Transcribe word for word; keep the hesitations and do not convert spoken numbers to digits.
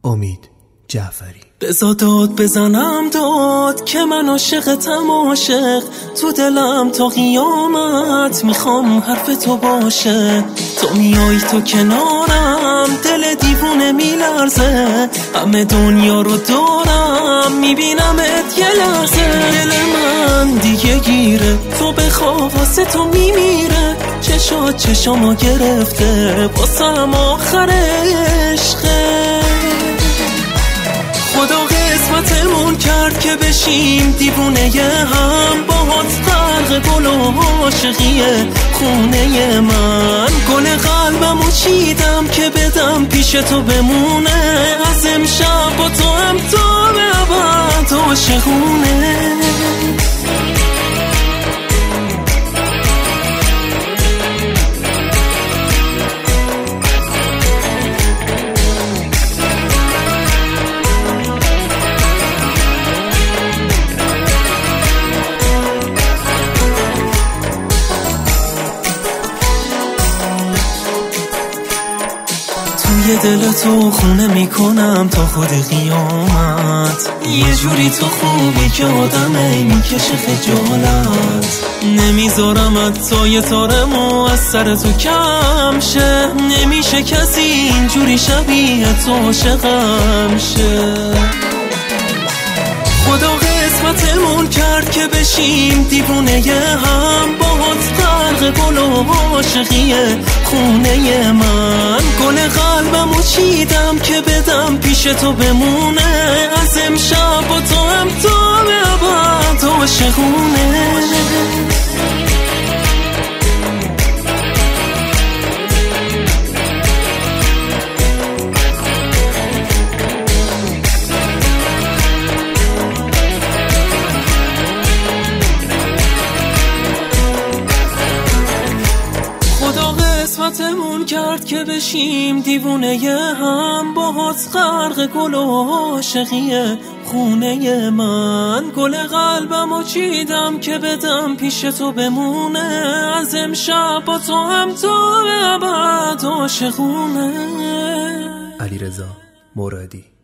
امید جعفری. بزا داد بزنم داد که من عاشقتم عاشق، تو دلم تا قیامت میخوام حرف تو باشه. تو میای تو کنارم دل دیوونه میلرزه، همه دنیا رو دارم میبینمت یه لحظه. دل من دیگه گیره تو بخوا واسه تو میمیره، چشات چشامو گرفته واسم آخر عشقه. خدا قسمتمون کرد که بشیم دیوونه هم، باهات غرق گل و عاشقیه خونه من. گل قلبمو چیدم که بدم پیش تو بمونه، از امشب با تو هم تا به ابد عاشقونه. توی دل تو خونه میکنم تا خود قیامت، یه جوری تو خوبی که آدمه میکشه خجالت. نمیذارمت تا یه تارمو از سر تو کم شه، نمیشه کسی اینجوری شبیه تو عاشقم شه. خدا قسمتمون کرد که بشیم دیوونه هم، باهات غرق گل و عاشقیه خونه من. گل قلبمو چیدم که بدم پیش تو بمونه، از امشب با تو هم تا به ابد عاشقونه. قسمتمون کرد که بشیم دیوونه هم، باهات غرق گل و عاشقیه خونه من. گل قلبمو چیدم که بدم پیش تو بمونه، از امشب با تو هم تا به ابد عاشقونه. علیرضا مرادی.